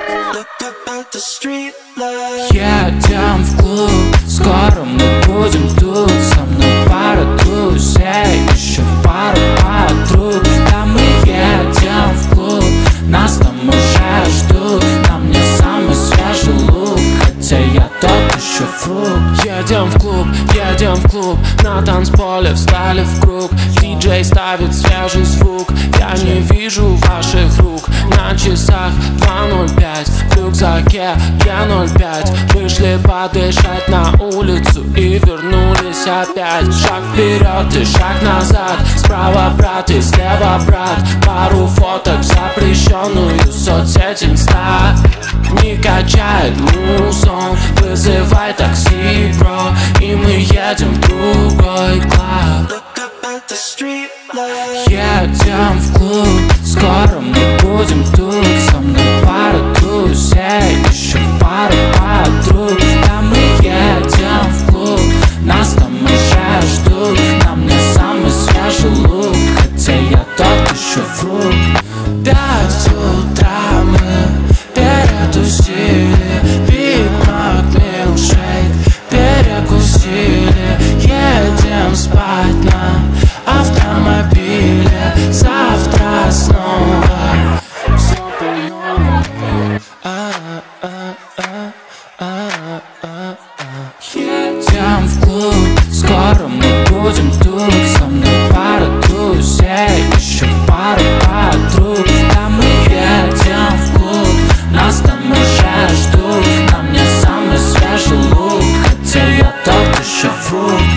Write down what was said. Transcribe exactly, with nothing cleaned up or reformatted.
Едем в клуб, скоро мы будем тут. Со мной пара друзей, еще пару подруг. Да мы едем в клуб, нас там уже ждут. На мне самый свежий лук, хотя я тот еще фрукт. Едем в клуб, едем в клуб, на танцполе встали в круг. Диджей ставит свежий звук, я не вижу ваших рук. На часах два ноль пять, в рюкзаке Е ноль пять. Вышли подышать на улицу и вернулись опять. Шаг вперед и шаг назад, справа брат и слева брат. Пару фоток в запрещенную соцсеть инста. Не качает музон, вызывай такси, бро. И мы едем в другой клуб. Едем в клуб, скоро мы будем тут. Со мной пара друзей, еще пару подруг. Да мы едем в клуб, нас там уже ждут. На мне самый свежий лук, хотя я тот еще фрукт. Пять утра мы перетусили, Биг Мак, милкшейк перекусили. Едем спать на автомобиле, завтра снова все по-новому. Едем в клуб, скоро мы будем тут. Со мной пара друзей, еще пару подруг. Да мы едем в клуб, нас там уже ждут. На мне самый свежий лук, хотя я тот еще фрукт.